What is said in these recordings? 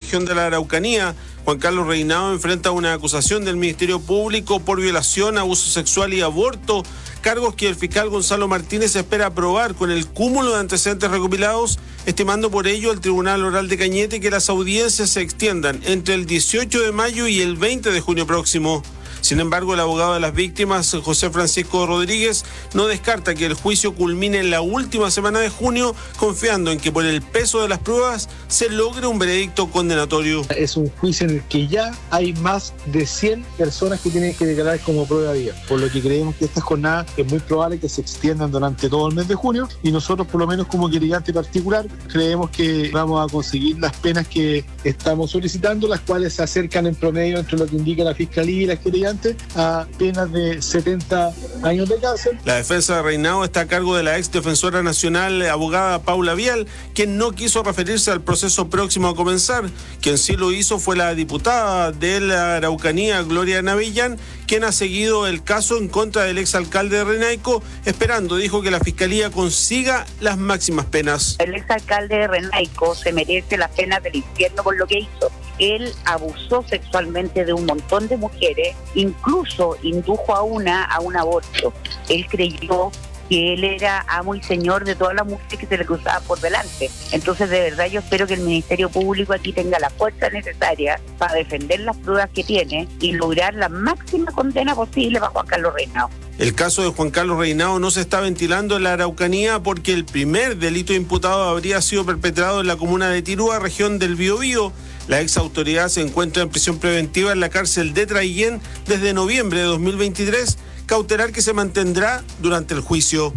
región de la Araucanía. Juan Carlos Reinao enfrenta una acusación del Ministerio Público por violación, abuso sexual y aborto, cargos que el fiscal Gonzalo Martínez espera aprobar con el cúmulo de antecedentes recopilados, estimando por ello el Tribunal Oral de Cañete que las audiencias se extiendan entre el 18 de mayo y el 20 de junio próximo. Sin embargo, el abogado de las víctimas, José Francisco Rodríguez, no descarta que el juicio culmine en la última semana de junio, confiando en que por el peso de las pruebas se logre un veredicto condenatorio. Es un juicio en el que ya hay más de 100 personas que tienen que declarar como prueba viva, por lo que creemos que estas jornadas es muy probable que se extiendan durante todo el mes de junio, y nosotros, por lo menos como querellante particular, creemos que vamos a conseguir las penas que estamos solicitando, las cuales se acercan en promedio entre lo que indica la Fiscalía y las querellantes a penas de 70 años de cárcel. La defensa de Reinao está a cargo de la ex defensora nacional, abogada Paula Vial, quien no quiso referirse al proceso próximo a comenzar. Quien sí lo hizo fue la diputada de la Araucanía, Gloria Navillán, quien ha seguido el caso en contra del exalcalde de Renaico, esperando, dijo, que la Fiscalía consiga las máximas penas. El exalcalde de Renaico se merece las penas del infierno por lo que hizo. Él abusó sexualmente de un montón de mujeres, incluso indujo a un aborto. Él creyó que él era amo y señor de todas las mujeres que se le cruzaban por delante. Entonces, de verdad, yo espero que el Ministerio Público aquí tenga la fuerza necesaria para defender las pruebas que tiene y lograr la máxima condena posible para Juan Carlos Reinao. El caso de Juan Carlos Reinao no se está ventilando en la Araucanía porque el primer delito imputado habría sido perpetrado en la comuna de Tirúa, región del Biobío. La ex autoridad se encuentra en prisión preventiva en la cárcel de Traillén desde noviembre de 2023, cautelar que se mantendrá durante el juicio.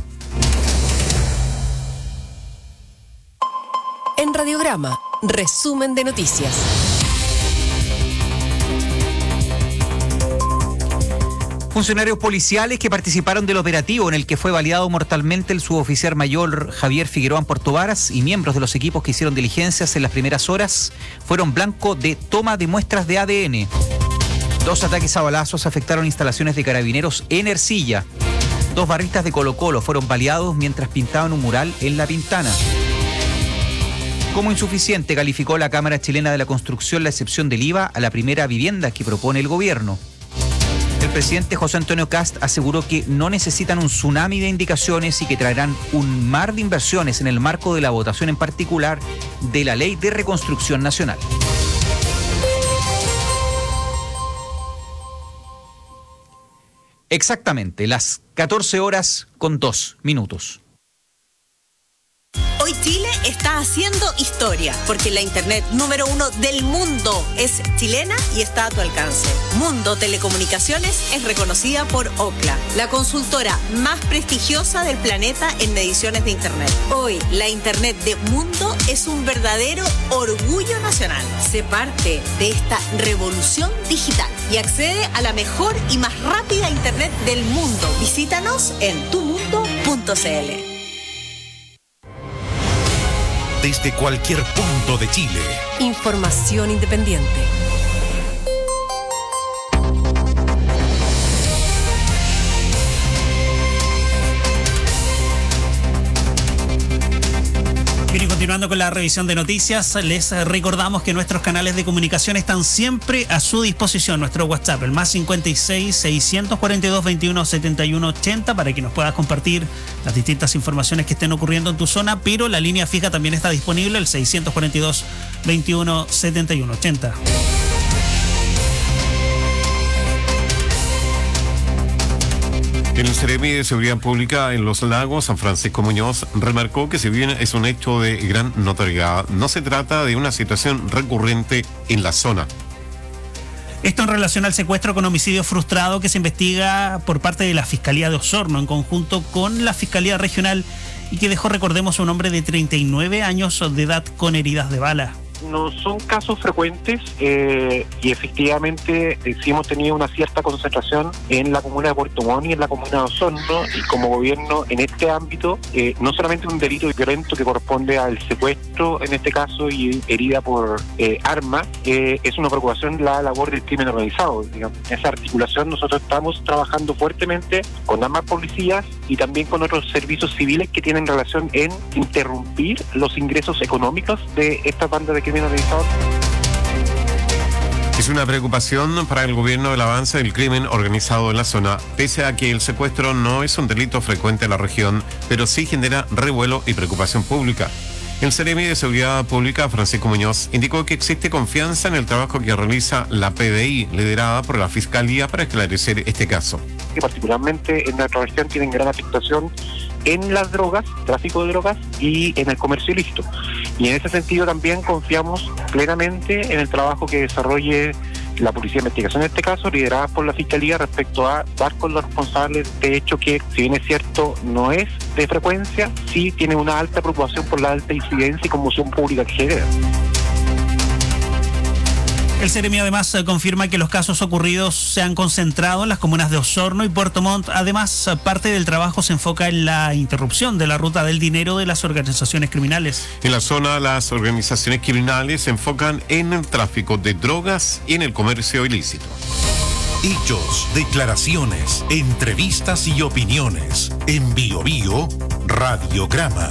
En Radiograma, resumen de noticias. Funcionarios policiales que participaron del operativo en el que fue baleado mortalmente el suboficial mayor Javier Figueroa en Puerto Varas y miembros de los equipos que hicieron diligencias en las primeras horas fueron blanco de toma de muestras de ADN. 2 ataques a balazos afectaron instalaciones de carabineros en Ercilla. 2 barristas de Colo-Colo fueron baleados mientras pintaban un mural en La Pintana. Como insuficiente calificó la Cámara Chilena de la Construcción la excepción del IVA a la primera vivienda que propone el gobierno. El presidente José Antonio Kast aseguró que no necesitan un tsunami de indicaciones y que traerán un mar de inversiones en el marco de la votación en particular de la Ley de Reconstrucción Nacional. Exactamente, las 14:02. Hoy Chile está haciendo historia, porque la internet número 1 del mundo es chilena y está a tu alcance. Mundo Telecomunicaciones es reconocida por Ookla, la consultora más prestigiosa del planeta en mediciones de internet. Hoy, la internet de Mundo es un verdadero orgullo nacional. Sé parte de esta revolución digital y accede a la mejor y más rápida internet del mundo. Visítanos en tumundo.cl. Desde cualquier punto de Chile. Información independiente. Bien, y continuando con la revisión de noticias, les recordamos que nuestros canales de comunicación están siempre a su disposición. Nuestro WhatsApp, el +56 642 21 71 80, para que nos puedas compartir las distintas informaciones que estén ocurriendo en tu zona, pero la línea fija también está disponible, el 642 21 71 80. El Seremi de Seguridad Pública en Los Lagos, San Francisco Muñoz, remarcó que si bien es un hecho de gran notoriedad, no se trata de una situación recurrente en la zona. Esto en relación al secuestro con homicidio frustrado que se investiga por parte de la Fiscalía de Osorno en conjunto con la Fiscalía Regional y que dejó, recordemos, a un hombre de 39 años de edad con heridas de bala. No son casos frecuentes y efectivamente sí hemos tenido una cierta concentración en la comuna de Puerto Montt y en la comuna de Osorno, y como gobierno en este ámbito, no solamente un delito violento que corresponde al secuestro en este caso y herida por arma, es una preocupación la labor del crimen organizado. Digamos. En esa articulación nosotros estamos trabajando fuertemente con ambas policías y también con otros servicios civiles que tienen relación en interrumpir los ingresos económicos de esta banda de crimen organizado. Es una preocupación para el gobierno el avance del crimen organizado en la zona, pese a que el secuestro no es un delito frecuente en la región, pero sí genera revuelo y preocupación pública. El Seremi de Seguridad Pública, Francisco Muñoz, indicó que existe confianza en el trabajo que realiza la PDI, liderada por la Fiscalía, para esclarecer este caso. Que particularmente en nuestra región tienen gran afectación en las drogas, tráfico de drogas y en el comercio ilícito. Y en ese sentido también confiamos plenamente en el trabajo que desarrolle la Policía de Investigación, en este caso, liderada por la Fiscalía, respecto a dar con los responsables de hecho que, si bien es cierto, no es de frecuencia, sí tiene una alta preocupación por la alta incidencia y conmoción pública que genera. El Seremi además confirma que los casos ocurridos se han concentrado en las comunas de Osorno y Puerto Montt. Además, parte del trabajo se enfoca en la interrupción de la ruta del dinero de las organizaciones criminales. En la zona, las organizaciones criminales se enfocan en el tráfico de drogas y en el comercio ilícito. Hechos, declaraciones, entrevistas y opiniones. En Bio Bio, Radiograma.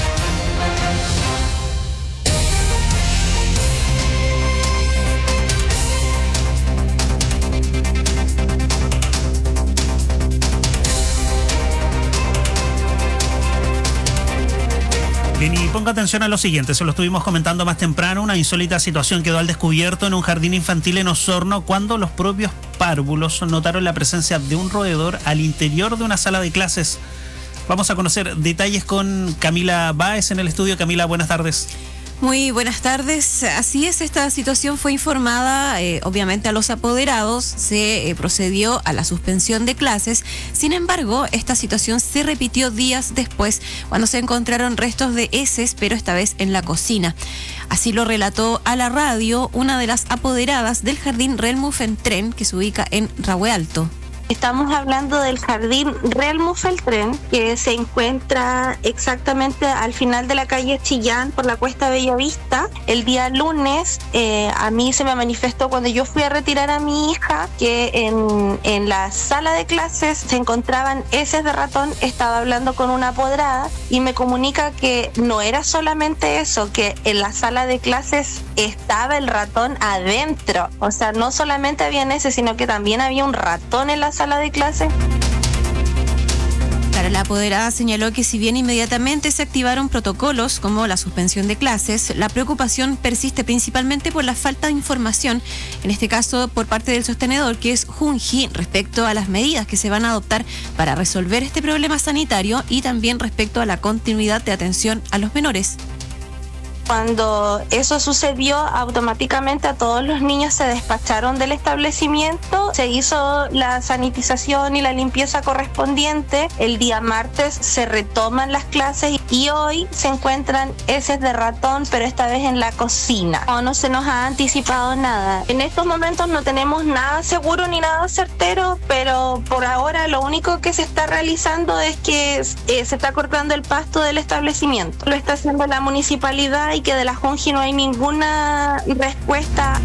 Bien, y ponga atención a lo siguiente, se lo estuvimos comentando más temprano, una insólita situación quedó al descubierto en un jardín infantil en Osorno cuando los propios párvulos notaron la presencia de un roedor al interior de una sala de clases. Vamos a conocer detalles con Camila Báez en el estudio. Camila, buenas tardes. Muy buenas tardes. Así es, esta situación fue informada obviamente a los apoderados, se procedió a la suspensión de clases. Sin embargo, esta situación se repitió días después cuando se encontraron restos de heces, pero esta vez en la cocina. Así lo relató a la radio una de las apoderadas del jardín Relmuffentren, que se ubica en Rahue Alto. Estamos hablando del jardín Relmuffentren, que se encuentra exactamente al final de la calle Chillán por la Cuesta Bellavista. El día lunes a mí se me manifestó cuando yo fui a retirar a mi hija que en la sala de clases se encontraban heces de ratón. Estaba hablando con una apoderada y me comunica que no era solamente eso, que en la sala de clases estaba el ratón adentro. O sea, no solamente había heces, sino que también había un ratón en la sala de clase. Claro, la apoderada señaló que si bien inmediatamente se activaron protocolos como la suspensión de clases, la preocupación persiste principalmente por la falta de información, en este caso por parte del sostenedor, que es Junji, respecto a las medidas que se van a adoptar para resolver este problema sanitario y también respecto a la continuidad de atención a los menores. Cuando eso sucedió, automáticamente a todos los niños se despacharon del establecimiento, se hizo la sanitización y la limpieza correspondiente. El día martes se retoman las clases y hoy se encuentran heces de ratón, pero esta vez en la cocina. No se nos ha anticipado nada. En estos momentos no tenemos nada seguro ni nada certero, pero por ahora lo único que se está realizando es que se está cortando el pasto del establecimiento. Lo está haciendo la municipalidad y que de la Junji no hay ninguna respuesta.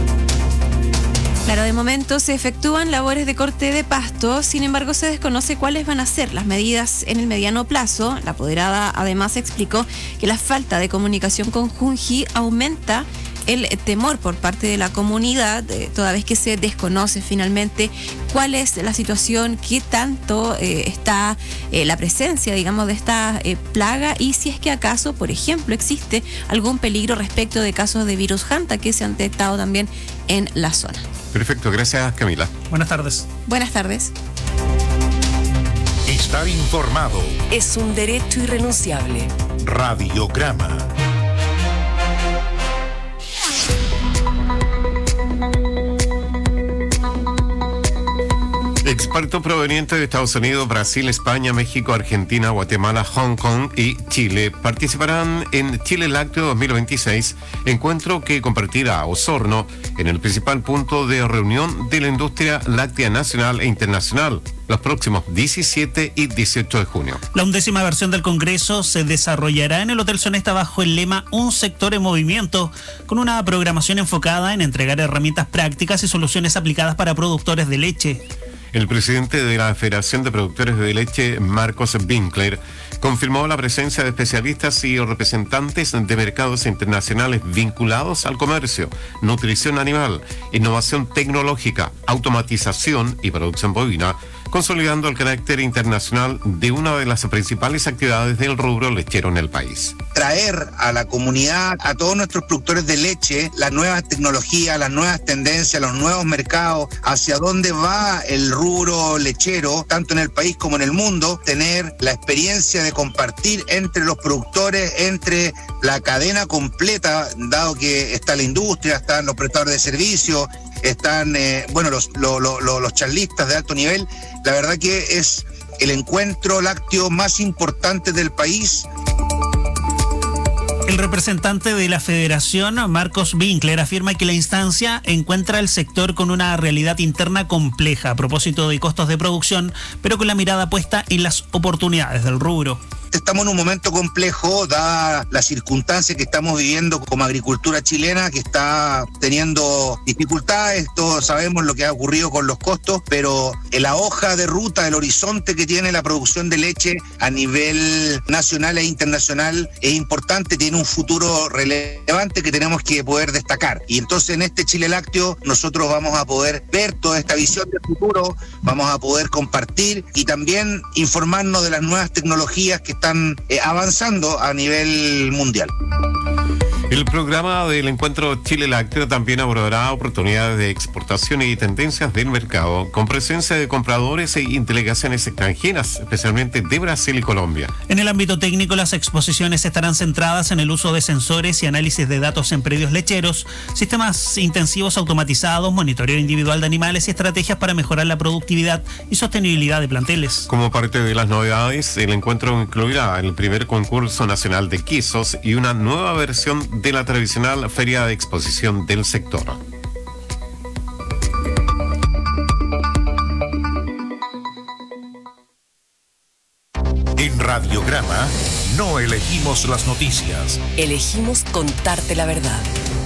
Claro, de momento se efectúan labores de corte de pasto, sin embargo se desconoce cuáles van a ser las medidas en el mediano plazo. La apoderada además explicó que la falta de comunicación con Junji aumenta el temor por parte de la comunidad, toda vez que se desconoce finalmente cuál es la situación, qué tanto está la presencia, digamos, de esta plaga y si es que acaso, por ejemplo, existe algún peligro respecto de casos de virus Hanta que se han detectado también en la zona. Perfecto, gracias Camila. Buenas tardes. Buenas tardes. Estar informado es un derecho irrenunciable. Radiograma. Expertos provenientes de Estados Unidos, Brasil, España, México, Argentina, Guatemala, Hong Kong y Chile participarán en Chile Lácteo 2026, encuentro que compartirá Osorno en el principal punto de reunión de la industria láctea nacional e internacional los próximos 17 y 18 de junio. La 11ª versión del Congreso se desarrollará en el Hotel Sonesta bajo el lema Un sector en movimiento, con una programación enfocada en entregar herramientas prácticas y soluciones aplicadas para productores de leche. El presidente de la Federación de Productores de Leche, Marcos Winkler, confirmó la presencia de especialistas y representantes de mercados internacionales vinculados al comercio, nutrición animal, innovación tecnológica, automatización y producción bovina, consolidando el carácter internacional de una de las principales actividades del rubro lechero en el país. Traer a la comunidad, a todos nuestros productores de leche, las nuevas tecnologías, las nuevas tendencias, los nuevos mercados, hacia dónde va el rubro lechero, tanto en el país como en el mundo, tener la experiencia de compartir entre los productores, entre la cadena completa, dado que está la industria, están los prestadores de servicios, están los charlistas de alto nivel. La verdad que es el encuentro lácteo más importante del país. El representante de la Federación, Marcos Winkler, afirma que la instancia encuentra el sector con una realidad interna compleja a propósito de costos de producción, pero con la mirada puesta en las oportunidades del rubro. Estamos en un momento complejo, dada la circunstancia que estamos viviendo como agricultura chilena, que está teniendo dificultades. Todos sabemos lo que ha ocurrido con los costos, pero la hoja de ruta, el horizonte que tiene la producción de leche a nivel nacional e internacional es importante, tiene un futuro relevante que tenemos que poder destacar. Y entonces en este Chile Lácteo nosotros vamos a poder ver toda esta visión del futuro, vamos a poder compartir y también informarnos de las nuevas tecnologías que están avanzando a nivel mundial. El programa del encuentro Chile Lácteo también abordará oportunidades de exportación y tendencias del mercado, con presencia de compradores y delegaciones extranjeras, especialmente de Brasil y Colombia. En el ámbito técnico, las exposiciones estarán centradas en el uso de sensores y análisis de datos en predios lecheros, sistemas intensivos automatizados, monitoreo individual de animales y estrategias para mejorar la productividad y sostenibilidad de planteles. Como parte de las novedades, el encuentro incluirá el primer concurso nacional de quesos y una nueva versión de la tradicional feria de exposición del sector. En Radiograma no elegimos las noticias. Elegimos contarte la verdad.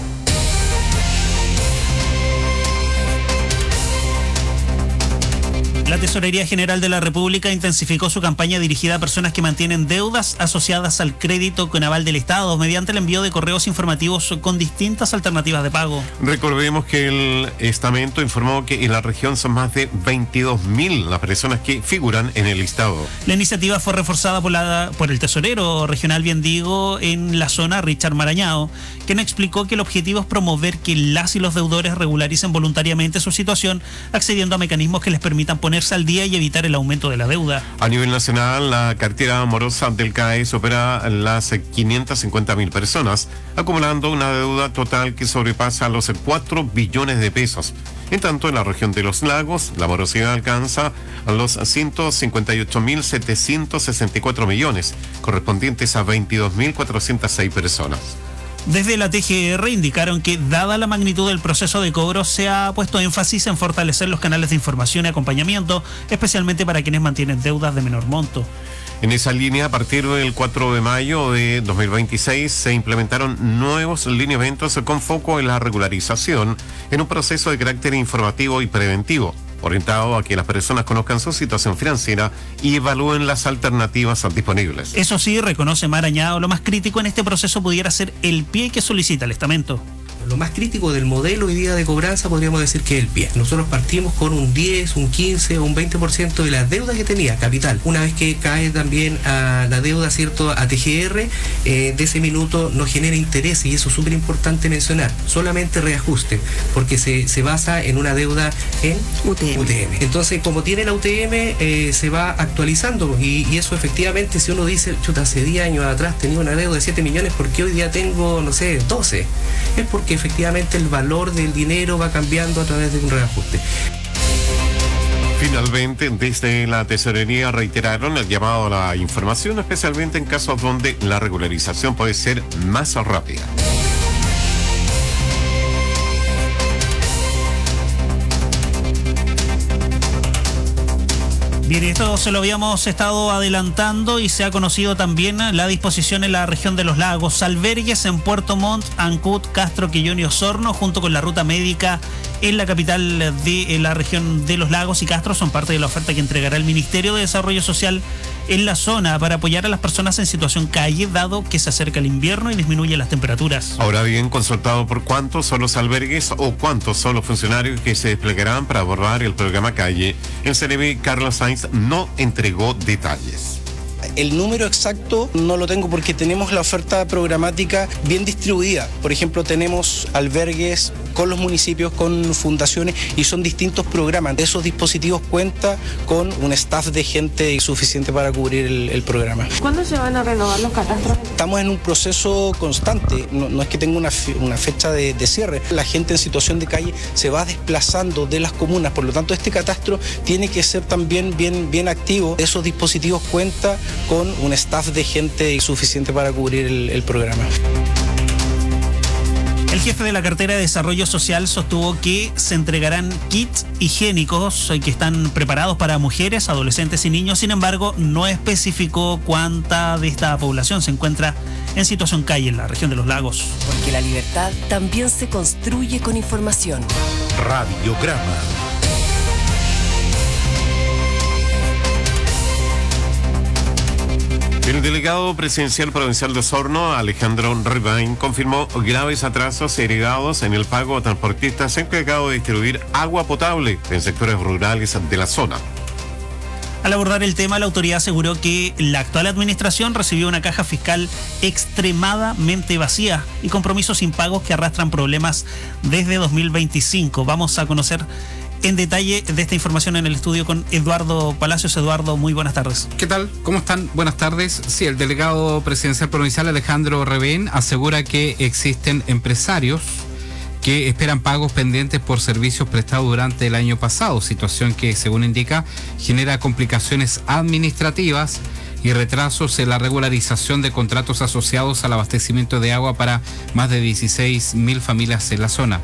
La Tesorería General de la República intensificó su campaña dirigida a personas que mantienen deudas asociadas al crédito con aval del Estado mediante el envío de correos informativos con distintas alternativas de pago. Recordemos que el estamento informó que en la región son más de 22.000 las personas que figuran en el listado. La iniciativa fue reforzada por el tesorero regional Biendigo en la zona, Richard Marañao, quien explicó que el objetivo es promover que las y los deudores regularicen voluntariamente su situación, accediendo a mecanismos que les permitan ponerse al día y evitar el aumento de la deuda. A nivel nacional, la cartera morosa del CAE supera las 550.000 personas, acumulando una deuda total que sobrepasa los 4 billones de pesos. En tanto, en la región de los lagos, la morosidad alcanza a los 158.764 millones, correspondientes a 22.406 personas. Desde la TGR indicaron que, dada la magnitud del proceso de cobro, se ha puesto énfasis en fortalecer los canales de información y acompañamiento, especialmente para quienes mantienen deudas de menor monto. En esa línea, a partir del 4 de mayo de 2026, se implementaron nuevos lineamientos con foco en la regularización en un proceso de carácter informativo y preventivo, orientado a que las personas conozcan su situación financiera y evalúen las alternativas disponibles. Eso sí, reconoce Marañao, lo más crítico en este proceso pudiera ser el pie que solicita el estamento. Lo más crítico del modelo hoy día de cobranza podríamos decir que es el pie. Nosotros partimos con un 10, un 15 o un 20% de la deuda que tenía, capital. Una vez que cae también a la deuda, ¿cierto?, a TGR, de ese minuto nos genera interés, y eso es súper importante mencionar. Solamente reajuste, porque se basa en una deuda en UTM. Entonces, como tiene la UTM, se va actualizando, y eso efectivamente, si uno dice, chuta, hace 10 años atrás tenía una deuda de 7 millones, ¿por qué hoy día tengo, no sé, 12? Es porque efectivamente el valor del dinero va cambiando a través de un reajuste. Finalmente, desde la Tesorería reiteraron el llamado a la información, especialmente en casos donde la regularización puede ser más rápida. Bien, esto se lo habíamos estado adelantando y se ha conocido también la disposición en la región de los lagos. Albergues en Puerto Montt, Ancud, Castro, Quillón y Osorno, junto con la ruta médica en la capital de la región de los lagos y Castro, son parte de la oferta que entregará el Ministerio de Desarrollo Social en la zona para apoyar a las personas en situación calle, dado que se acerca el invierno y disminuyen las temperaturas. Ahora bien, consultado por cuántos son los albergues o cuántos son los funcionarios que se desplegarán para abordar el programa calle, el CNB Carlos Sainz no entregó detalles. El número exacto no lo tengo porque tenemos la oferta programática bien distribuida. Por ejemplo, tenemos albergues con los municipios, con fundaciones y son distintos programas. Esos dispositivos cuentan con un staff de gente suficiente para cubrir el programa. ¿Cuándo se van a renovar los catastros? Estamos en un proceso constante, no es que tenga una fecha de cierre. La gente en situación de calle se va desplazando de las comunas, por lo tanto este catastro tiene que ser también bien activo. Esos dispositivos cuentan con un staff de gente suficiente para cubrir el programa. El jefe de la cartera de Desarrollo Social sostuvo que se entregarán kits higiénicos que están preparados para mujeres, adolescentes y niños. Sin embargo, no especificó cuánta de esta población se encuentra en situación calle en la región de los lagos. Porque la libertad también se construye con información. Radiograma. El delegado presidencial provincial de Osorno, Alejandro Rivain, confirmó graves atrasos heredados en el pago a transportistas encargados de distribuir agua potable en sectores rurales de la zona. Al abordar el tema, la autoridad aseguró que la actual administración recibió una caja fiscal extremadamente vacía y compromisos impagos que arrastran problemas desde 2025. Vamos a conocer en detalle de esta información en el estudio con Eduardo Palacios. Eduardo, muy buenas tardes. ¿Qué tal? ¿Cómo están? Buenas tardes. Sí, el delegado presidencial provincial Alejandro Rivain asegura que existen empresarios que esperan pagos pendientes por servicios prestados durante el año pasado, situación que, según indica, genera complicaciones administrativas y retrasos en la regularización de contratos asociados al abastecimiento de agua para más de 16.000 familias en la zona.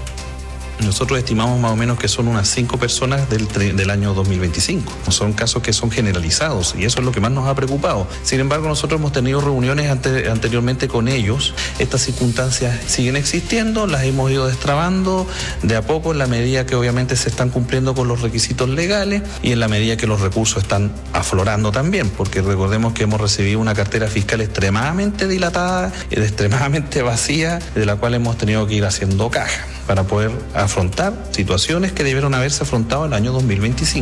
Nosotros estimamos más o menos que son unas 5 personas del año 2025. Son casos que son generalizados y eso es lo que más nos ha preocupado. Sin embargo, nosotros hemos tenido reuniones anteriormente con ellos. Estas circunstancias siguen existiendo, las hemos ido destrabando de a poco en la medida que obviamente se están cumpliendo con los requisitos legales y en la medida que los recursos están aflorando también, porque recordemos que hemos recibido una cartera fiscal extremadamente dilatada, extremadamente vacía, de la cual hemos tenido que ir haciendo caja para poder afrontar situaciones que debieron haberse afrontado en el año 2025.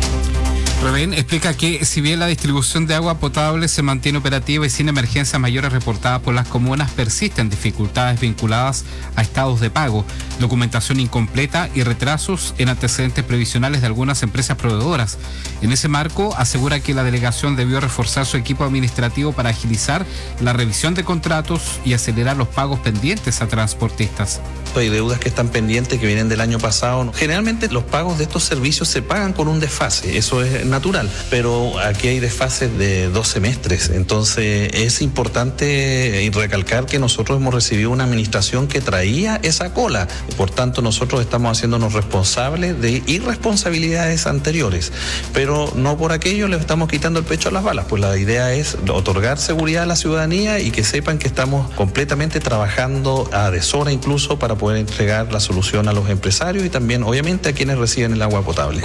Rivain explica que si bien la distribución de agua potable se mantiene operativa y sin emergencias mayores reportadas por las comunas, persisten dificultades vinculadas a estados de pago, documentación incompleta y retrasos en antecedentes previsionales de algunas empresas proveedoras. En ese marco, asegura que la delegación debió reforzar su equipo administrativo para agilizar la revisión de contratos y acelerar los pagos pendientes a transportistas. Hay deudas que están pendientes, que vienen del año pasado. Generalmente los pagos de estos servicios se pagan con un desfase, eso es natural, pero aquí hay desfases de 2 semestres, entonces es importante recalcar que nosotros hemos recibido una administración que traía esa cola, por tanto nosotros estamos haciéndonos responsables de irresponsabilidades anteriores, pero no por aquello le estamos quitando el pecho a las balas, pues la idea es otorgar seguridad a la ciudadanía y que sepan que estamos completamente trabajando a deshora incluso para poder entregar la solución a los empresarios y también obviamente a quienes reciben el agua potable.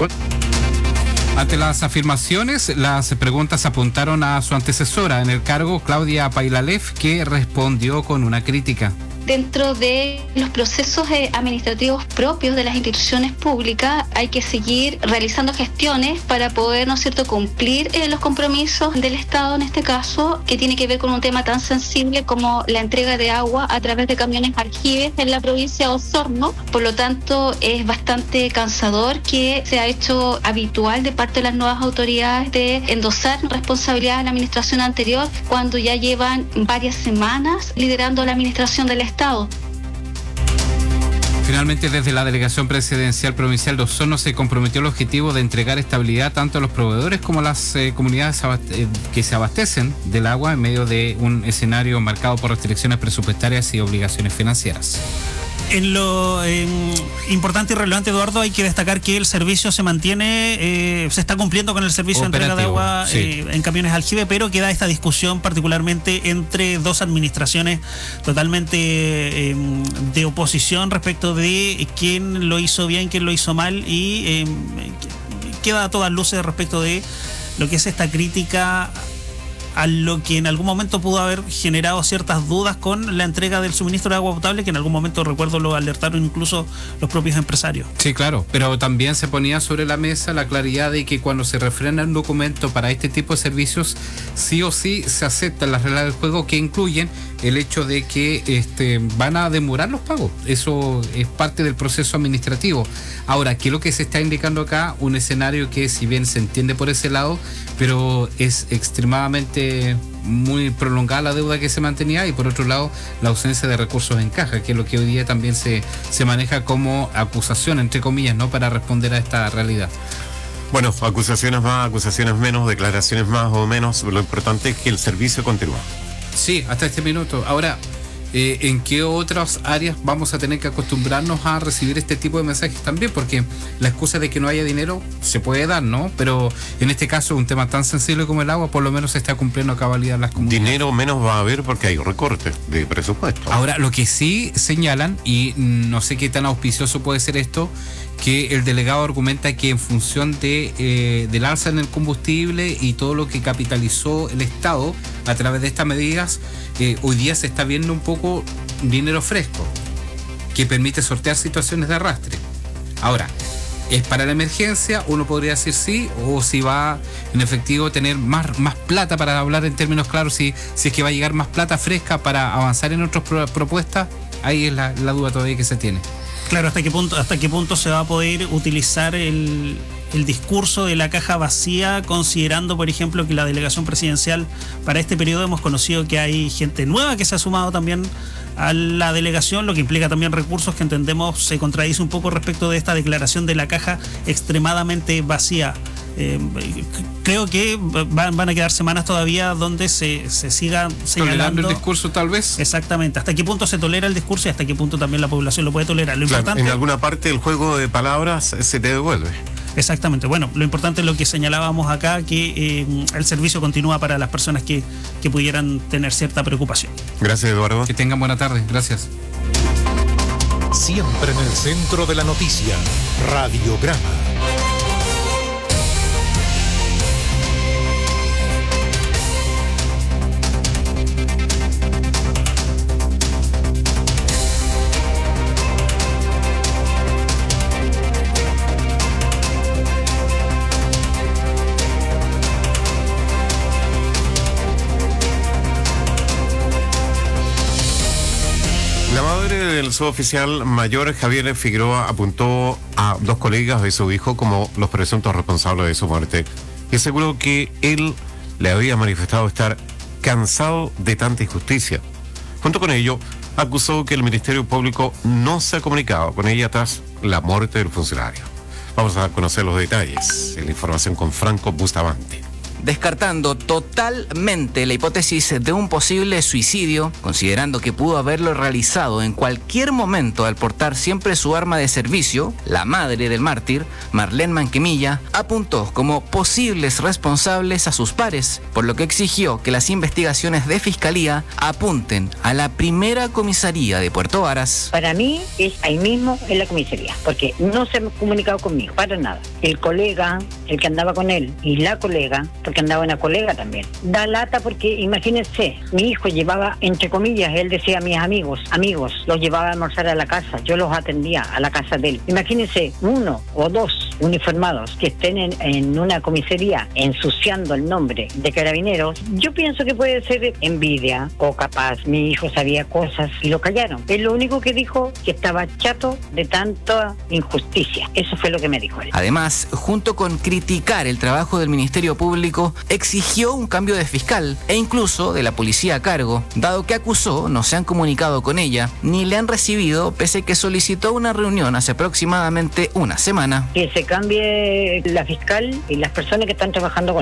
Ante las afirmaciones, las preguntas apuntaron a su antecesora en el cargo, Claudia Pailalev, que respondió con una crítica. Dentro de los procesos administrativos propios de las instituciones públicas hay que seguir realizando gestiones para poder, ¿no es cierto?, cumplir los compromisos del Estado en este caso, que tiene que ver con un tema tan sensible como la entrega de agua a través de camiones aljibes en la provincia de Osorno. Por lo tanto, es bastante cansador que se ha hecho habitual de parte de las nuevas autoridades de endosar responsabilidades a la administración anterior cuando ya llevan varias semanas liderando la administración del Estado. Finalmente, desde la Delegación Presidencial Provincial de Osorno se comprometió el objetivo de entregar estabilidad tanto a los proveedores como a las comunidades que se abastecen del agua en medio de un escenario marcado por restricciones presupuestarias y obligaciones financieras. En lo importante y relevante, Eduardo, hay que destacar que el servicio se mantiene, se está cumpliendo con el servicio de entrega de agua en camiones aljibe, pero queda esta discusión particularmente entre dos administraciones totalmente de oposición respecto de quién lo hizo bien, quién lo hizo mal, y queda a todas luces respecto de lo que es esta crítica a lo que en algún momento pudo haber generado ciertas dudas con la entrega del suministro de agua potable, que en algún momento, recuerdo, lo alertaron incluso los propios empresarios. Sí, claro, pero también se ponía sobre la mesa la claridad de que cuando se refrenda un documento para este tipo de servicios, sí o sí se aceptan las reglas del juego, que incluyen el hecho de que van a demorar los pagos. Eso es parte del proceso administrativo. Ahora, ¿qué es lo que se está indicando acá? Un escenario que, si bien se entiende por ese lado, pero es extremadamente muy prolongada la deuda que se mantenía, y por otro lado la ausencia de recursos en caja, que es lo que hoy día también se maneja como acusación, entre comillas, ¿no?, para responder a esta realidad. Bueno, acusaciones más, acusaciones menos, declaraciones más o menos, lo importante es que el servicio continúa. Sí, hasta este minuto. Ahora, ¿en qué otras áreas vamos a tener que acostumbrarnos a recibir este tipo de mensajes también? Porque la excusa de que no haya dinero se puede dar, ¿no? Pero en este caso, un tema tan sensible como el agua, por lo menos se está cumpliendo a cabalidad las comunidades. Dinero menos va a haber porque hay recortes de presupuesto. Ahora, lo que sí señalan, y no sé qué tan auspicioso puede ser esto, que el delegado argumenta que en función del alza en el combustible y todo lo que capitalizó el Estado a través de estas medidas, hoy día se está viendo un poco dinero fresco que permite sortear situaciones de arrastre. Ahora, ¿es para la emergencia? Uno podría decir sí, o si va en efectivo tener más plata, para hablar en términos claros, si es que va a llegar más plata fresca para avanzar en otras propuestas. Ahí es la duda todavía que se tiene. Claro, ¿hasta qué punto se va a poder utilizar el discurso de la caja vacía, considerando, por ejemplo, que la delegación presidencial para este periodo hemos conocido que hay gente nueva que se ha sumado también a la delegación, lo que implica también recursos que entendemos se contradice un poco respecto de esta declaración de la caja extremadamente vacía? Creo que van a quedar semanas todavía donde se siga señalando, tolerando el discurso, tal vez. Exactamente. ¿Hasta qué punto se tolera el discurso y hasta qué punto también la población lo puede tolerar? Lo importante, en alguna parte el juego de palabras se te devuelve. Exactamente. Bueno, lo importante es lo que señalábamos acá, que el servicio continúa para las personas que pudieran tener cierta preocupación. Gracias, Eduardo. Que tengan buena tarde. Gracias. Siempre en el centro de la noticia, Radiograma. El suboficial mayor Javier Figueroa apuntó a dos colegas de su hijo como los presuntos responsables de su muerte y aseguró que él le había manifestado estar cansado de tanta injusticia. Junto con ello, acusó que el Ministerio Público no se ha comunicado con ella tras la muerte del funcionario. Vamos a conocer los detalles en la información con Franco Bustamante. Descartando totalmente la hipótesis de un posible suicidio, considerando que pudo haberlo realizado en cualquier momento al portar siempre su arma de servicio, la madre del mártir, Marlene Manquemilla, apuntó como posibles responsables a sus pares, por lo que exigió que las investigaciones de Fiscalía apunten a la primera comisaría de Puerto Varas. Para mí es ahí mismo en la comisaría, porque no se ha comunicado conmigo, para nada. El colega, el que andaba con él, y la colega, porque andaba una colega también. Da lata porque, imagínense, mi hijo llevaba, entre comillas, él decía a mis amigos, los llevaba a almorzar a la casa, yo los atendía a la casa de él. Imagínense, uno o dos uniformados que estén en una comisaría ensuciando el nombre de Carabineros. Yo pienso que puede ser envidia, o capaz mi hijo sabía cosas y lo callaron. Es lo único que dijo, que estaba chato de tanta injusticia. Eso fue lo que me dijo él. Además, junto con criticar el trabajo del Ministerio Público, exigió un cambio de fiscal e incluso de la policía a cargo, dado que acusó no se han comunicado con ella ni le han recibido, pese a que solicitó una reunión hace aproximadamente una semana. Que se cambie la fiscal y las personas que están trabajando con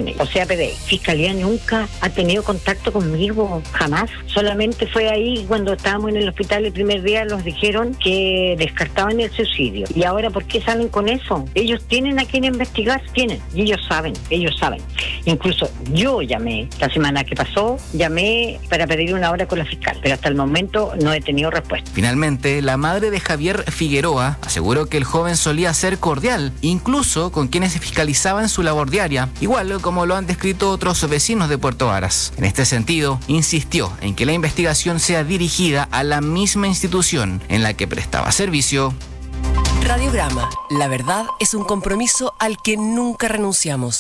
con ellos. O sea, PDI. Fiscalía nunca ha tenido contacto conmigo, jamás. Solamente fue ahí cuando estábamos en el hospital el primer día, nos dijeron que descartaban el suicidio. Y ahora, ¿por qué salen con eso? Ellos tienen a quien investigar, tienen. Y ellos saben. Incluso yo llamé, la semana que pasó, llamé para pedir una hora con la fiscal, pero hasta el momento no he tenido respuesta. Finalmente, la madre de Javier Figueroa aseguró que el joven solía ser cordial, incluso con quienes se fiscalizaban su labor diaria, igual como lo han descrito otros vecinos de Puerto Varas. En este sentido, insistió en que la investigación sea dirigida a la misma institución en la que prestaba servicio. Radiograma. La verdad es un compromiso al que nunca renunciamos.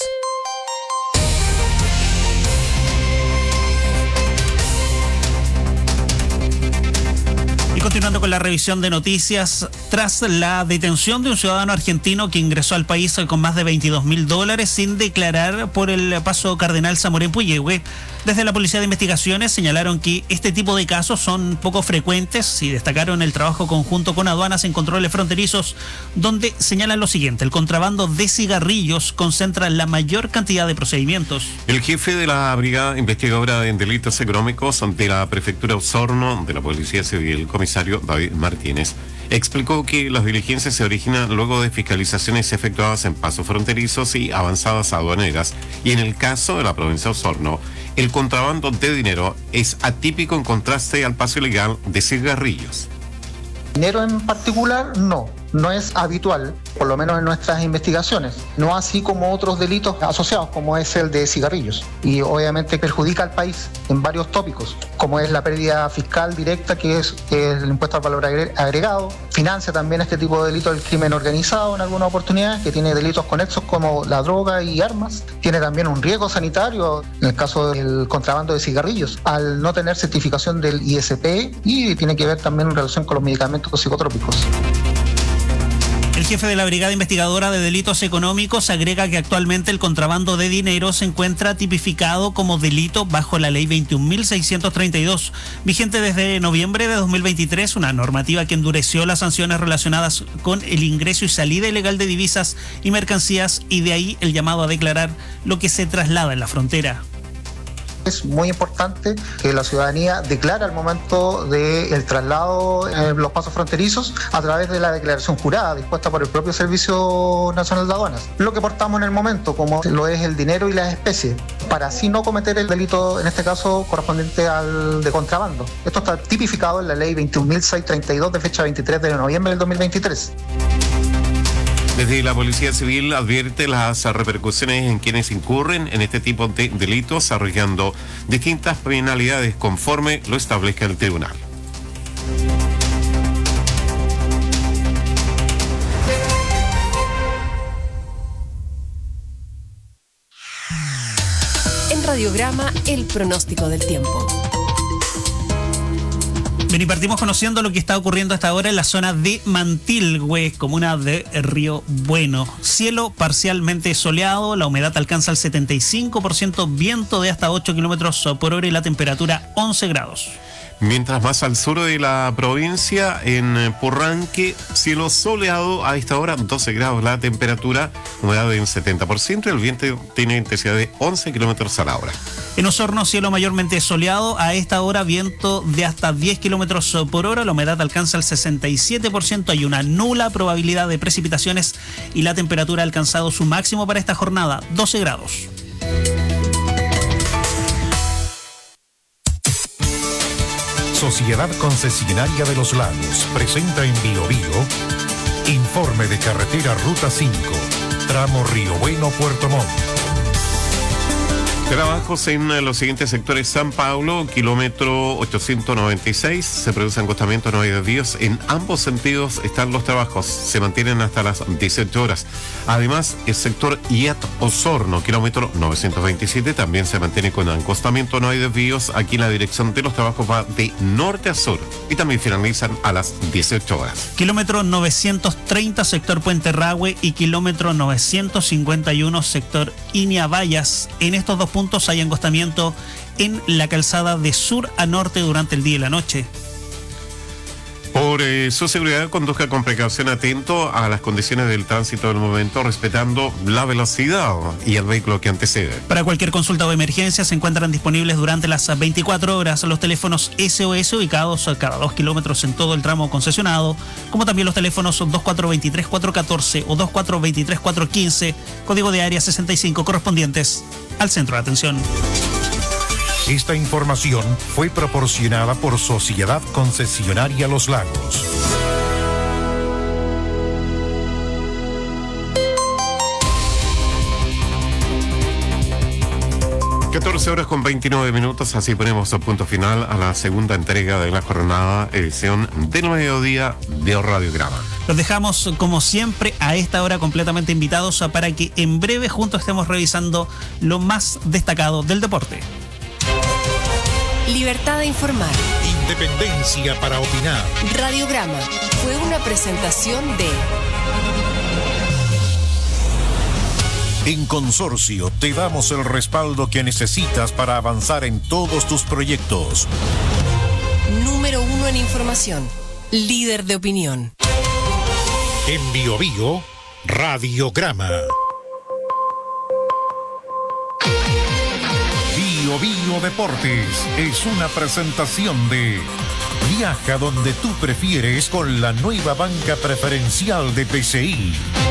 Y continuando con la revisión de noticias, tras la detención de un ciudadano argentino que ingresó al país con más de $22.000 sin declarar por el paso Cardenal Zamora en Puyehue, desde la Policía de Investigaciones señalaron que este tipo de casos son poco frecuentes y destacaron el trabajo conjunto con aduanas en controles fronterizos, donde señalan lo siguiente: el contrabando de cigarrillos concentra la mayor cantidad de procedimientos. El jefe de la Brigada Investigadora en Delitos Económicos de la Prefectura Osorno de la Policía Civil, comisario David Martínez, explicó que las diligencias se originan luego de fiscalizaciones efectuadas en pasos fronterizos y avanzadas aduaneras, y en el caso de la provincia de Osorno, el contrabando de dinero es atípico en contraste al paso ilegal de cigarrillos. Dinero en particular, no es habitual, por lo menos en nuestras investigaciones, no así como otros delitos asociados, como es el de cigarrillos, y obviamente perjudica al país en varios tópicos, como es la pérdida fiscal directa, que es el impuesto al valor agregado, financia también este tipo de delitos el crimen organizado en algunas oportunidades, que tiene delitos conexos como la droga y armas, tiene también un riesgo sanitario en el caso del contrabando de cigarrillos, al no tener certificación del ISP, y tiene que ver también en relación con los medicamentos psicotrópicos. El jefe de la Brigada Investigadora de Delitos Económicos agrega que actualmente el contrabando de dinero se encuentra tipificado como delito bajo la Ley 21.632, vigente desde noviembre de 2023, una normativa que endureció las sanciones relacionadas con el ingreso y salida ilegal de divisas y mercancías, y de ahí el llamado a declarar lo que se traslada en la frontera. Es muy importante que la ciudadanía declare al momento del traslado en los pasos fronterizos a través de la declaración jurada dispuesta por el propio Servicio Nacional de Aduanas. Lo que portamos en el momento, como lo es el dinero y las especies, para así no cometer el delito, en este caso correspondiente al de contrabando. Esto está tipificado en la Ley 21.632 de fecha 23 de noviembre del 2023. Desde la Policía Civil advierte las repercusiones en quienes incurren en este tipo de delitos, arriesgando distintas penalidades conforme lo establezca el tribunal. En Radiograma, el pronóstico del tiempo. Bien, y partimos conociendo lo que está ocurriendo hasta ahora en la zona de Mantilhue, comuna de Río Bueno. Cielo parcialmente soleado, la humedad alcanza el 75%, viento de hasta 8 kilómetros por hora y la temperatura 11 grados. Mientras más al sur de la provincia, en Purranque, cielo soleado a esta hora, 12 grados la temperatura, humedad en 70% y el viento tiene intensidad de 11 kilómetros a la hora. En Osorno, cielo mayormente soleado, a esta hora viento de hasta 10 kilómetros por hora, la humedad alcanza el 67%, hay una nula probabilidad de precipitaciones y la temperatura ha alcanzado su máximo para esta jornada, 12 grados. Sociedad Concesionaria de los Lagos presenta en Biobío informe de carretera Ruta 5, tramo Río Bueno, Puerto Montt. Trabajos en los siguientes sectores: San Pablo, kilómetro 896, se produce acostamiento, no hay desvíos, en ambos sentidos están los trabajos, se mantienen hasta las 18 horas. Además, el sector IAT Osorno, kilómetro 927, también se mantiene con acostamiento, no hay desvíos, aquí la dirección de los trabajos va de norte a sur y también finalizan a las 18 horas. Kilómetro 930, sector Puente Rahue, y kilómetro 951, sector Iñabayas. En estos dos puntos hay acostamiento en la calzada de sur a norte durante el día y la noche. Por por su seguridad, conduzca con precaución, atento a las condiciones del tránsito del momento, respetando la velocidad y el vehículo que antecede. Para cualquier consulta o emergencia se encuentran disponibles durante las 24 horas los teléfonos SOS ubicados cada 2 kilómetros en todo el tramo concesionado, como también los teléfonos 2423-414 o 2423-415, código de área 65 correspondientes al centro de atención. Esta información fue proporcionada por Sociedad Concesionaria Los Lagos. Horas con 29 minutos, así ponemos punto final a la segunda entrega de la jornada, edición del mediodía de Radiograma. Los dejamos, como siempre, a esta hora completamente invitados para que en breve juntos estemos revisando lo más destacado del deporte. Libertad de informar. Independencia para opinar. Radiograma fue una presentación de... En Consorcio te damos el respaldo que necesitas para avanzar en todos tus proyectos. Número 1 en información. Líder de opinión. En Bio Bio, Radiograma. Bio Bio Deportes es una presentación de Viaja donde tú prefieres con la nueva banca preferencial de PCI.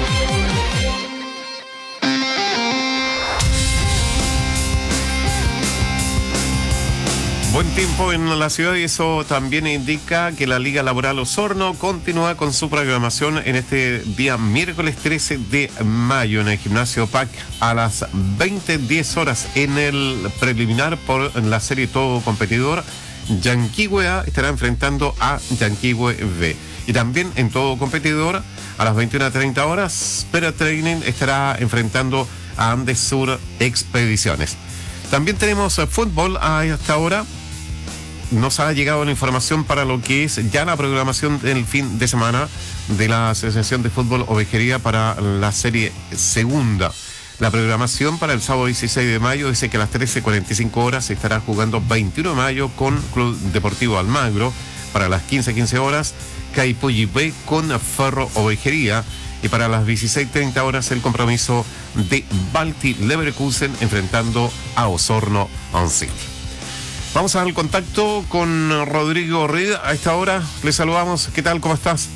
Buen tiempo en la ciudad y eso también indica que la Liga Laboral Osorno continúa con su programación en este día miércoles 13 de mayo en el gimnasio PAC a las 20:10 horas en el preliminar por la serie Todo Competidor. Yanquihue A estará enfrentando a Yanquihue B. Y también en Todo Competidor a las 21:30 horas Pera Training estará enfrentando a Andes Sur Expediciones. También tenemos fútbol a esta hora. Nos ha llegado la información para lo que es ya la programación del fin de semana de la Asociación de Fútbol Ovejería para la serie segunda. La programación para el sábado 16 de mayo dice que a las 13:45 horas se estará jugando 21 de mayo con Club Deportivo Almagro. Para las 15:15 horas, Caipulli B con Ferro Ovejería. Y para las 16:30 horas el compromiso de Balti Leverkusen enfrentando a Osorno City. Vamos a dar el contacto con Rodrigo Reed. A esta hora le saludamos. ¿Qué tal? ¿Cómo estás?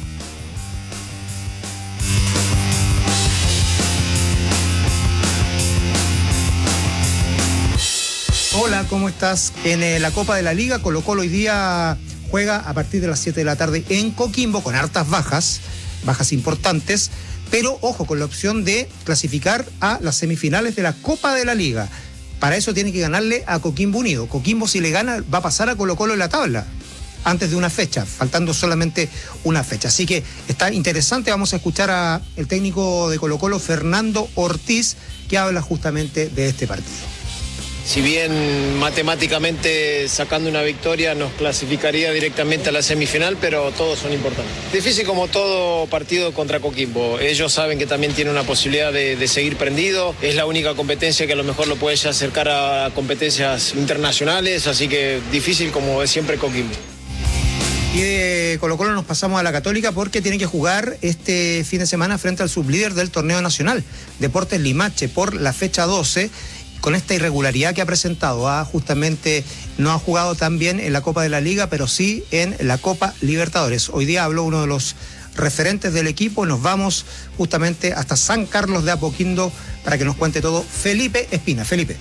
Hola, ¿cómo estás? En la Copa de la Liga, Colo-Colo hoy día juega a partir de las 7 de la tarde en Coquimbo con hartas bajas importantes, pero ojo con la opción de clasificar a las semifinales de la Copa de la Liga. Para eso tiene que ganarle a Coquimbo Unido. Coquimbo, si le gana, va a pasar a Colo-Colo en la tabla antes de una fecha, faltando solamente una fecha. Así que está interesante. Vamos a escuchar al técnico de Colo-Colo, Fernando Ortiz, que habla justamente de este partido. Si bien matemáticamente sacando una victoria nos clasificaría directamente a la semifinal, pero todos son importantes. Difícil como todo partido contra Coquimbo. Ellos saben que también tienen una posibilidad de seguir prendido. Es la única competencia que a lo mejor lo puede ya acercar a competencias internacionales, así que difícil como es siempre Coquimbo. Y de Colo-Colo nos pasamos a la Católica porque tiene que jugar este fin de semana frente al sublíder del torneo nacional, Deportes Limache, por la fecha 12. Con esta irregularidad que ha presentado, justamente no ha jugado tan bien en la Copa de la Liga, pero sí en la Copa Libertadores. Hoy día habló uno de los referentes del equipo. Nos vamos justamente hasta San Carlos de Apoquindo para que nos cuente todo Felipe Espina. Felipe.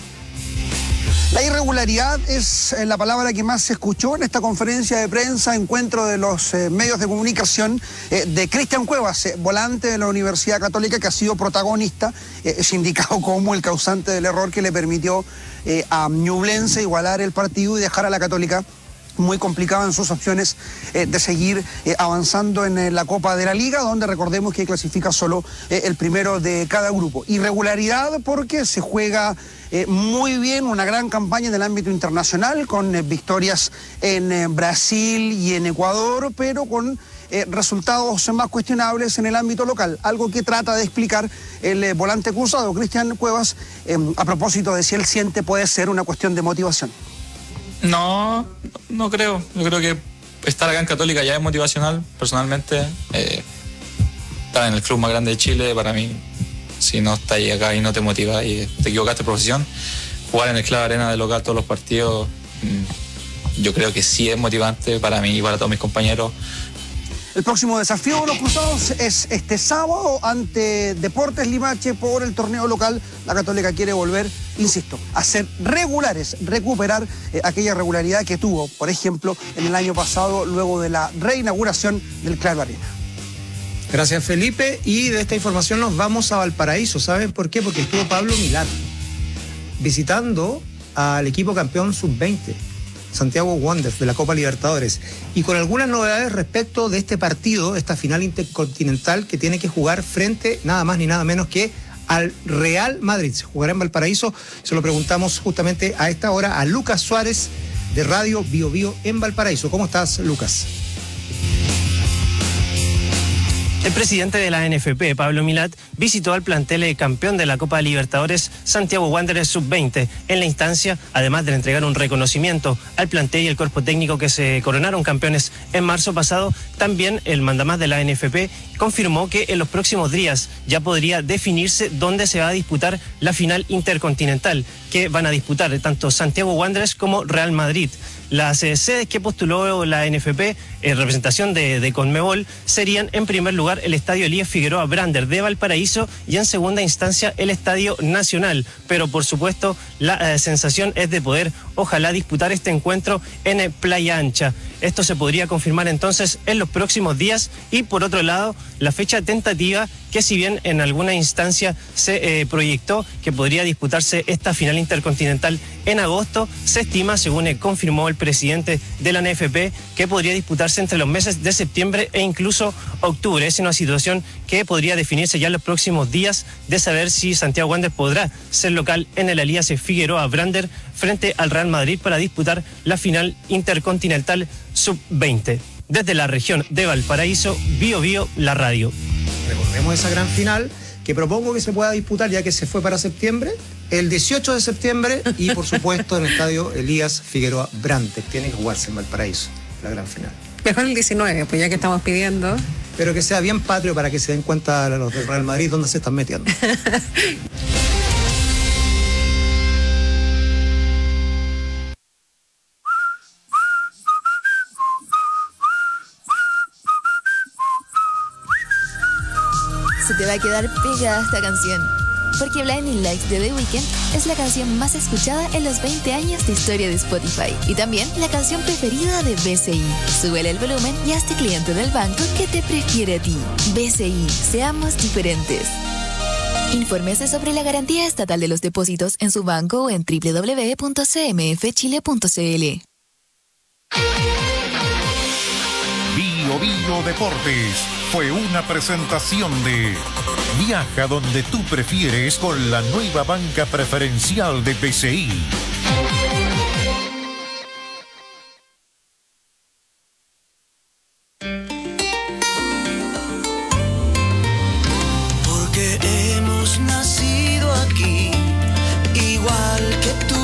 La irregularidad es la palabra que más se escuchó en esta conferencia de prensa, encuentro de los medios de comunicación de Cristian Cuevas, volante de la Universidad Católica, que ha sido protagonista, es indicado como el causante del error que le permitió a Ñublense igualar el partido y dejar a la Católica muy complicada en sus opciones de seguir avanzando en la Copa de la Liga, donde recordemos que clasifica solo el primero de cada grupo. Irregularidad porque se juega muy bien, una gran campaña en el ámbito internacional, con victorias en Brasil y en Ecuador, pero con resultados más cuestionables en el ámbito local, algo que trata de explicar el volante cruzado Cristian Cuevas a propósito de si él siente puede ser una cuestión de motivación. No creo. Yo creo que estar acá en Católica ya es motivacional, personalmente. Estar en el club más grande de Chile, para mí, si no estás acá y no te motivas y te equivocaste de profesión, jugar en el Club Arena de local todos los partidos, yo creo que sí es motivante para mí y para todos mis compañeros. El próximo desafío de los Cruzados es este sábado ante Deportes Limache por el torneo local. La Católica quiere volver, insisto, a ser regulares, recuperar aquella regularidad que tuvo, por ejemplo, en el año pasado luego de la reinauguración del Club Arena. Gracias, Felipe. Y de esta información nos vamos a Valparaíso. ¿Saben por qué? Porque estuvo Pablo Milad visitando al equipo campeón sub-20, Santiago Wanderers, de la Copa Libertadores, y con algunas novedades respecto de este partido, esta final intercontinental que tiene que jugar frente nada más ni nada menos que al Real Madrid. Se jugará en Valparaíso. Se lo preguntamos justamente a esta hora a Lucas Suárez de Radio Bio Bio en Valparaíso. ¿Cómo estás, Lucas? El presidente de la NFP, Pablo Milad, visitó al plantel campeón de la Copa Libertadores, Santiago Wanderers Sub-20. En la instancia, además de entregar un reconocimiento al plantel y el cuerpo técnico que se coronaron campeones en marzo pasado, también el mandamás de la NFP confirmó que en los próximos días ya podría definirse dónde se va a disputar la final intercontinental, que van a disputar tanto Santiago Wanderers como Real Madrid. Las sedes que postuló la NFP en representación de Conmebol serían en primer lugar el Estadio Elías Figueroa Brander de Valparaíso y en segunda instancia el Estadio Nacional. Pero por supuesto la sensación es de poder ojalá disputar este encuentro en Playa Ancha. Esto se podría confirmar entonces en los próximos días y por otro lado la fecha tentativa que si bien en alguna instancia se proyectó que podría disputarse esta final intercontinental en agosto, se estima, según confirmó el presidente de la NFP, que podría disputarse entre los meses de septiembre e incluso octubre. Es una situación que podría definirse ya en los próximos días de saber si Santiago Wanderers podrá ser local en el Elías Figueroa Brander frente al Real Madrid para disputar la final intercontinental sub-20. Desde la región de Valparaíso, Bio Bio, la radio. Recordemos esa gran final que propongo que se pueda disputar, ya que se fue para septiembre, el 18 de septiembre y por supuesto en el Estadio Elías Figueroa Brander. Tiene que jugarse en Valparaíso, la gran final. Mejor el 19, pues ya que estamos pidiendo. Pero que sea bien patrio para que se den cuenta los del Real Madrid dónde se están metiendo. Se te va a quedar pegada esta canción, porque Blinding Lights de The Weeknd es la canción más escuchada en los 20 años de historia de Spotify y también la canción preferida de BCI. Súbele el volumen y hazte cliente del banco que te prefiere a ti. BCI, seamos diferentes. Infórmese sobre la garantía estatal de los depósitos en su banco o en www.cmfchile.cl. Bio Bio Deportes fue una presentación de Viaja donde tú prefieres con la nueva banca preferencial de BCI. Porque hemos nacido aquí, igual que tú.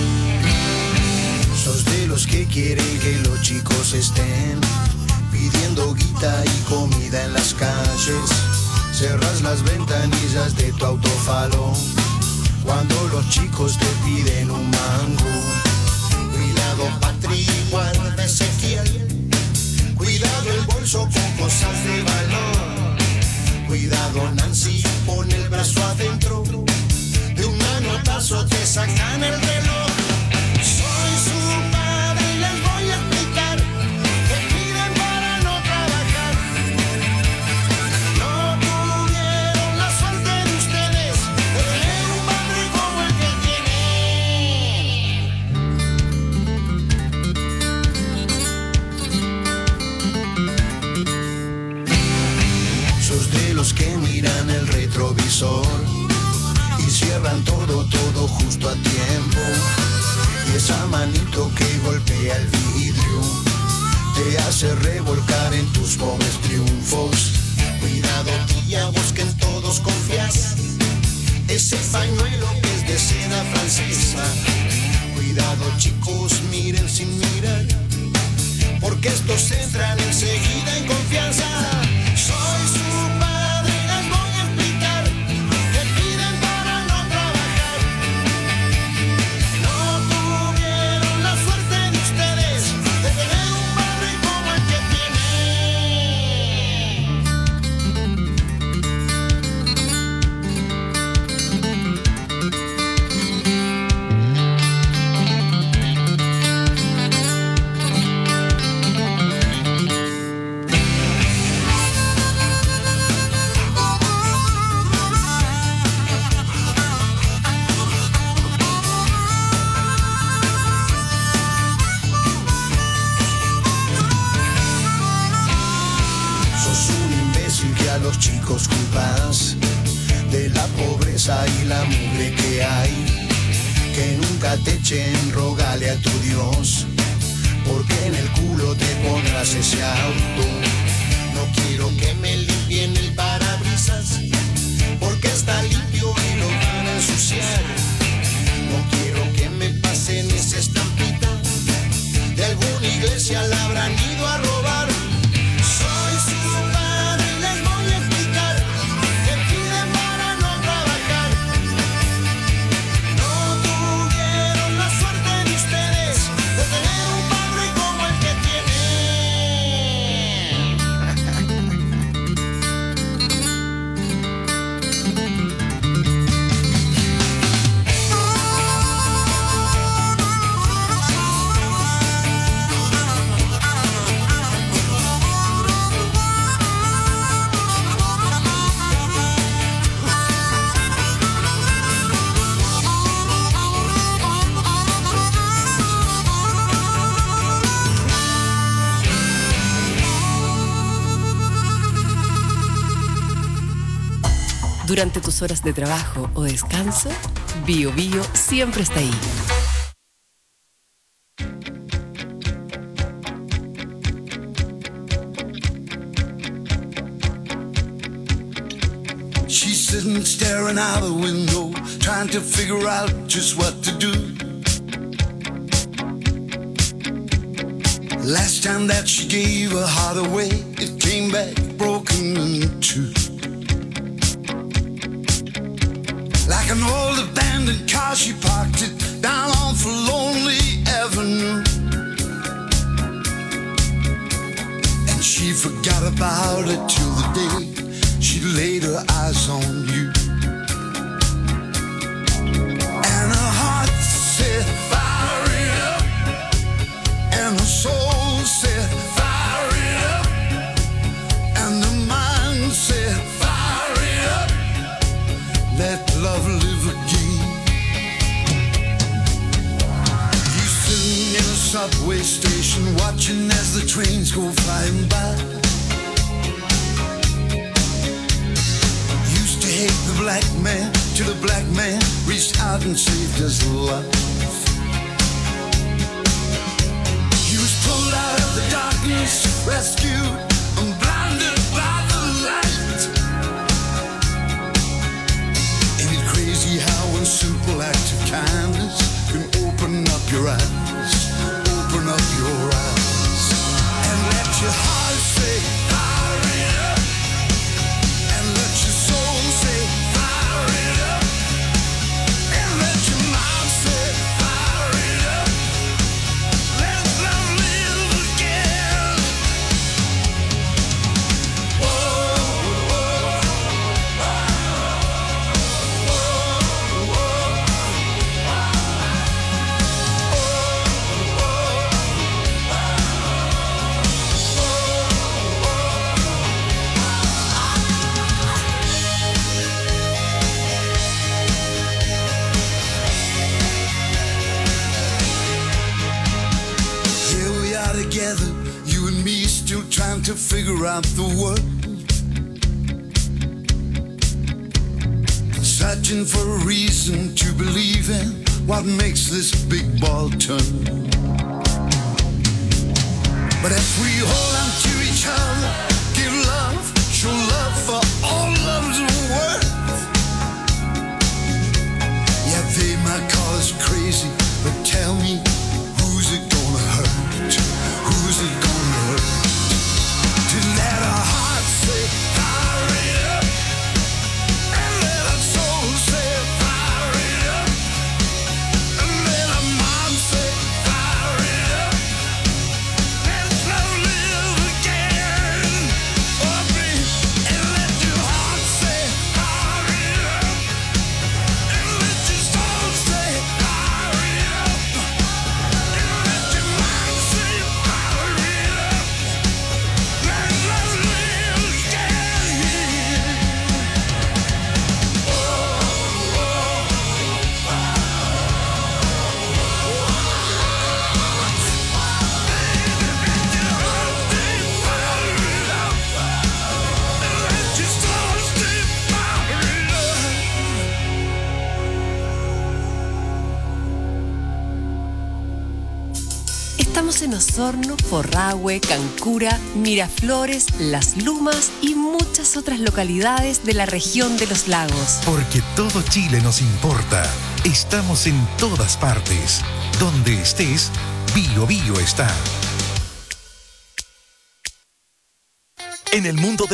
Quieren que los chicos estén pidiendo buscando guita y comida en las calles. Cerras las ventanillas de tu autofalo cuando los chicos te piden un mango. Cuidado, Patri, guarda Ezequiel. Cuidado el bolso con cosas de valor. Cuidado, Nancy, pon el brazo adentro. De un manotazo te sacan el reloj. Soy su padre y les voy a explicar que piden para no trabajar. No tuvieron la suerte de ustedes de tener un padre como el que tienen. Sos de los que miran el retrovisor y cierran todo justo a tiempo. Y esa manito que golpea el vidrio te hace revolcar en tus pobres triunfos. Cuidado, tía, vos que en todos confías. Ese pañuelo que es de seda francesa. Cuidado, chicos, miren sin mirar, porque estos entran enseguida en confianza. Soy su padre, les voy a explicar que piden para no trabajar. No tuvieron la suerte de ustedes de tener un padre como el que los chicos culpas de la pobreza y la mugre que hay. Que nunca te echen, rogale a tu Dios, porque en el culo te pondrás ese auto. No quiero que me limpien el parabrisas, porque está limpio y lo van a ensuciar. No quiero que me pasen esa estampita, de alguna iglesia la habrán ido a robar. Soy su padre y les voy a explicar que piden para no trabajar. No tuvieron la suerte de ustedes de tener un padre como el que Durante tus horas de trabajo o descanso, Bio Bio siempre está ahí. She's sitting staring out the window, trying to figure out just what to do. Last time that she gave her heart away, it came back broken in two. Like an old abandoned car, she parked it down on Lonely Avenue. And she forgot about it till the day she laid her eyes on you. And her heart said, fire it up. And her soul said, fire it up. And the mind said, fire it up. Let love live again. You sitting in a subway station, watching as the trains go flying by. Used to hate the black man, till the black man reached out and saved his life. He was pulled out of the darkness, rescued and blinded by the light. Ain't it crazy how one simple act of kindness can open up your eyes, open up your eyes, and let your heart say, to figure out the world, searching for a reason to believe in what makes this big ball turn. But if we hold on to each other, give love, show love for all love's worth. Yeah, they might call us crazy, but tell me, who's it gonna hurt? Who's it gonna hurt? To let our hearts say, fire it up, and let our souls say, fire it up, and let our minds say, fire it up. Let's love live again. Oh, baby, and let your heart say, fire it up, and let your soul say, fire it up, and let your mind say, fire it up. Let love live again. Estamos en Osorno, Forrahue, Cancura, Miraflores, Las Lumas y muchas otras localidades de la región de los lagos. Porque todo Chile nos importa. Estamos en todas partes. Donde estés, Bio Bio está. En el mundo